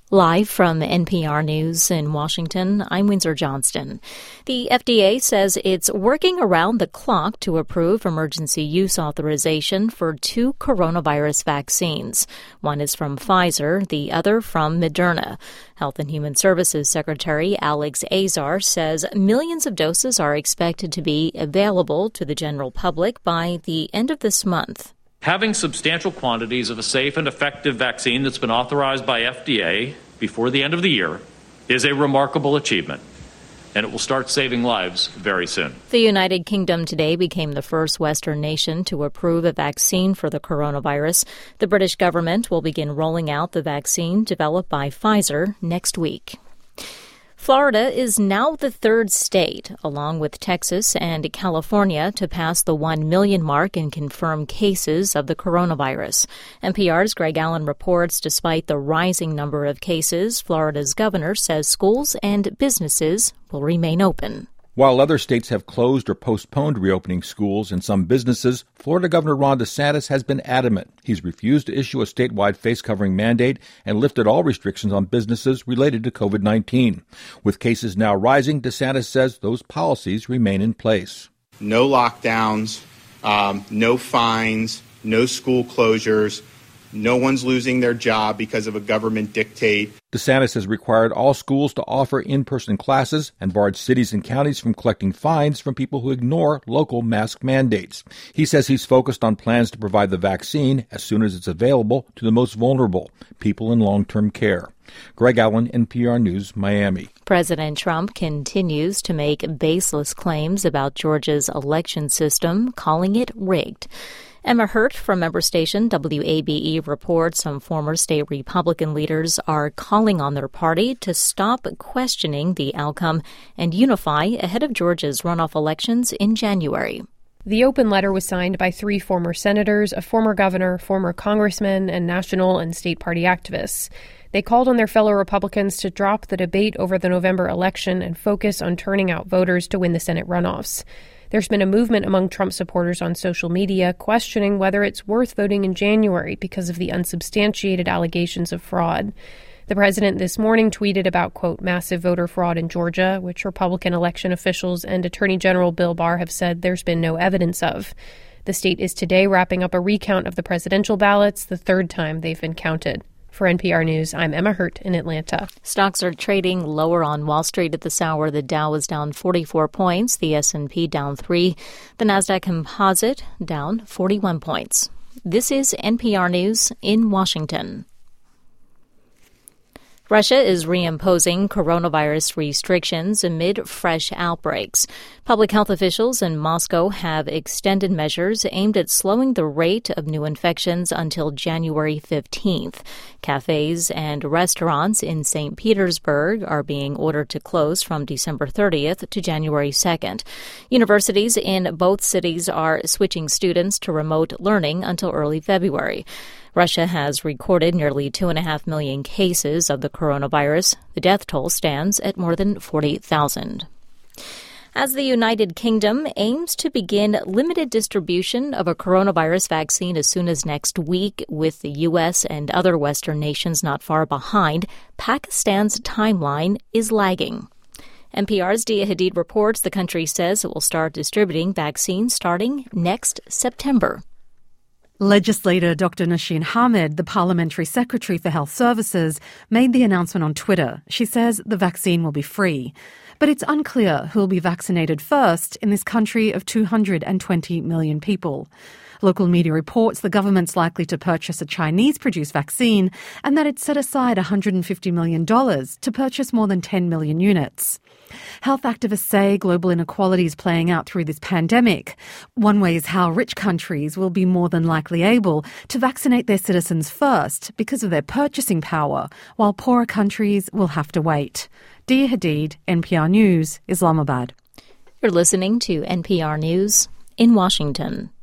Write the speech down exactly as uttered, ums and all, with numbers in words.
Live from N P R News in Washington, I'm Windsor Johnston. The F D A says it's working around the clock to approve emergency use authorization for two coronavirus vaccines. One is from Pfizer, the other from Moderna. Health and Human Services Secretary Alex Azar says millions of doses are expected to be available to the general public by the end of this month. Having substantial quantities of a safe and effective vaccine that's been authorized by F D A before the end of the year is a remarkable achievement, and it will start saving lives very soon. The United Kingdom today became the first Western nation to approve a vaccine for the coronavirus. The British government will begin rolling out the vaccine developed by Pfizer next week. Florida is now the third state, along with Texas and California, to pass the one million mark in confirmed cases of the coronavirus. N P R's Greg Allen reports despite the rising number of cases, Florida's governor says schools and businesses will remain open. While other states have closed or postponed reopening schools and some businesses, Florida Governor Ron DeSantis has been adamant. He's refused to issue a statewide face-covering mandate and lifted all restrictions on businesses related to covid nineteen. With cases now rising, DeSantis says those policies remain in place. No lockdowns, um, no fines, no school closures. No one's losing their job because of a government dictate. DeSantis has required all schools to offer in-person classes and barred cities and counties from collecting fines from people who ignore local mask mandates. He says he's focused on plans to provide the vaccine as soon as it's available to the most vulnerable, people in long-term care. Greg Allen, N P R News, Miami. President Trump continues to make baseless claims about Georgia's election system, calling it rigged. Emma Hurt from member station W A B E reports some former state Republican leaders are calling on their party to stop questioning the outcome and unify ahead of Georgia's runoff elections in January. The open letter was signed by three former senators, a former governor, former congressman, and national and state party activists. They called on their fellow Republicans to drop the debate over the November election and focus on turning out voters to win the Senate runoffs. There's been a movement among Trump supporters on social media questioning whether it's worth voting in January because of the unsubstantiated allegations of fraud. The president this morning tweeted about, quote, massive voter fraud in Georgia, which Republican election officials and Attorney General Bill Barr have said there's been no evidence of. The state is today wrapping up a recount of the presidential ballots, the third time they've been counted. For N P R News, I'm Emma Hurt in Atlanta. Stocks are trading lower on Wall Street at this hour. The Dow is down forty-four points, the S and P down three, the Nasdaq Composite down forty-one points. This is N P R News in Washington. Russia is reimposing coronavirus restrictions amid fresh outbreaks. Public health officials in Moscow have extended measures aimed at slowing the rate of new infections until January fifteenth. Cafes and restaurants in Saint Petersburg are being ordered to close from December thirtieth to January second. Universities in both cities are switching students to remote learning until early February. Russia has recorded nearly two and a half million cases of the coronavirus. The death toll stands at more than forty thousand. As the United Kingdom aims to begin limited distribution of a coronavirus vaccine as soon as next week, with the U S and other Western nations not far behind, Pakistan's timeline is lagging. N P R's Dia Hadid reports the country says it will start distributing vaccines starting next September. Legislator Doctor Nashin Hamed, the Parliamentary Secretary for Health Services, made the announcement on Twitter. She says the vaccine will be free. But it's unclear who will be vaccinated first in this country of two hundred twenty million people. Local media reports the government's likely to purchase a Chinese-produced vaccine and that it's set aside one hundred fifty million dollars to purchase more than ten million units. Health activists say global inequality is playing out through this pandemic. One way is how rich countries will be more than likely able to vaccinate their citizens first because of their purchasing power, while poorer countries will have to wait. Dia Hadid, N P R News, Islamabad. You're listening to N P R News in Washington.